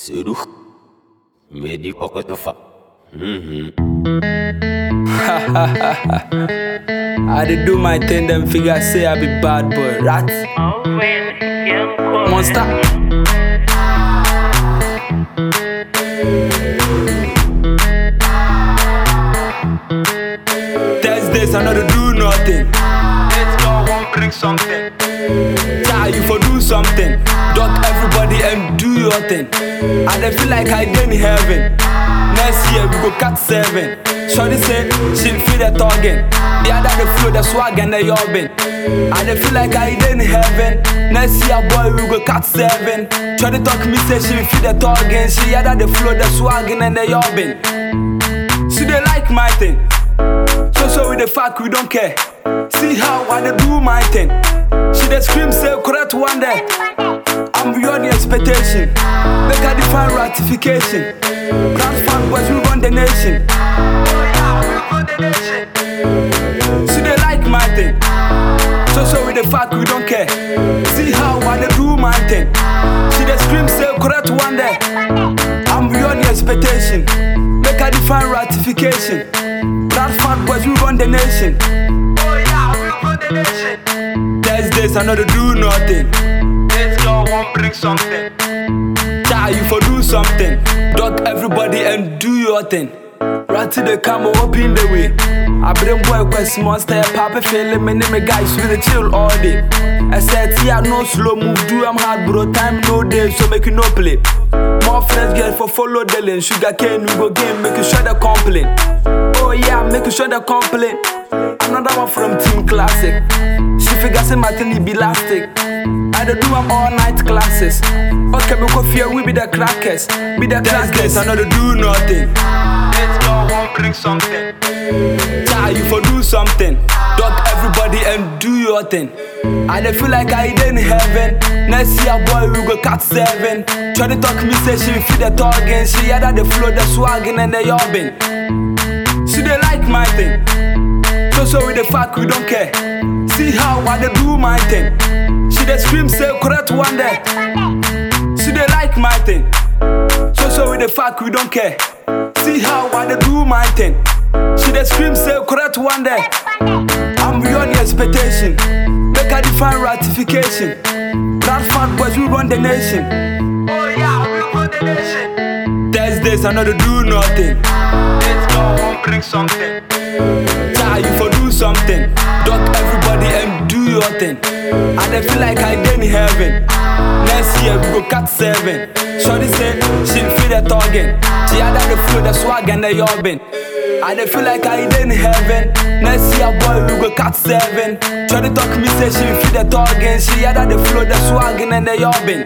Seru Medi Okotofa. I did do my thing, them figure say I be bad boy, rat. Monster. Thursdays I know to do nothing. Let's go, won't bring something. Yeah, you for do something. Duck everybody and do your thing. I dey feel like I in heaven. Next year we go cut 7. Shorty say she feel the target. The other the flow, the swag and the yobbing. I dey feel like I in heaven. Next year boy we go cut 7. Shorty talk me say she feel the target. She other the flow, the swag and the yobbing. She dey like my thing. So with the fuck we don't care. See how I dey do my thing. She dey scream say correct one day. I'm beyond the expectation. Make her define ratification. Grand fan boys we run the nation. She dey like my thing. So with the fuck we don't care. See how I dey do my thing. She dey scream say correct one day. I'm beyond the expectation. Make her define ratification. Grand fan boys we run the nation. Thursdays I know to do nothing. Let's go, won't bring something. Yeah, you for do something. Duck everybody and do your thing. Ratty the camera open the way. I bring boy quest monster. Papa feeling me name guys with the chill all day. I said yeah no slow move. Do I'm hard bro. Time no day so make you no play. More friends get for follow the lane. Sugar cane we go game. Make you sure the complain. Oh yeah, make you sure the complain. Another one from Team Classic. She figures say Martini be elastic. I don't do them all night classes. Okay, we go fear we be the crackers. Be the crackers, I know to do nothing. Let's go, won't bring something. Yeah, you for do something. Duck everybody and do your thing. I dey feel like I in heaven. Next year boy we go cut 7. Try to talk me say she feel the target. She other the flow, the swagging and the yobbing. She dey like my thing. So with the fuck we don't care. See how I dey do my thing. She dey scream say correct one day. She dey like my thing. So with the fuck we don't care. See how I dey do my thing. She dey scream say correct one day. I'm beyond the expectation. Make her define ratification. Grand fan boys we run the nation. Oh yeah, we run the nation. Thursdays I know to do nothing. Let's go, won't bring something. Yeah, you for do something. Duck everybody and do your thing. I dey feel like I in heaven. Next year we go cut 7. Shorty say she feel the target. She other the flow, the swag and the yobbing. I dey feel like I in heaven. Next year boy we go cut 7. Shorty talk me say she feel the target. She other the flow, the swag and the yobbing.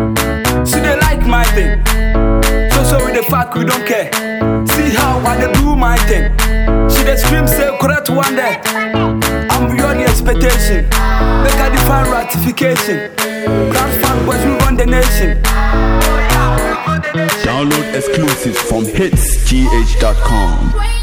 She dey like my thing. So with the fuck we don't care. See how I dey do my thing. She dey scream say correct one day. I'm beyond the expectation. Make her define ratification. Grand fan boys we run the nation. Download exclusives from hitsgh.com.